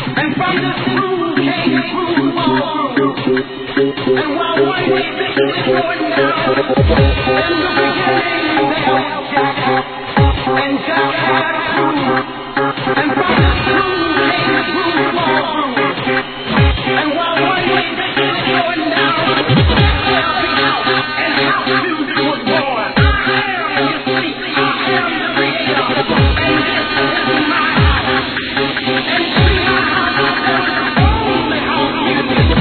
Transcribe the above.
And from the smooth came smooth all through. And while one day this is going down, in the beginning there was Jack, and Jack had a crew. And from the smooth came smooth all through. And while one day this is going down, there'll be house, and house music was born. I am, you see, I am the creator, and this is my house. And see my house, only house music.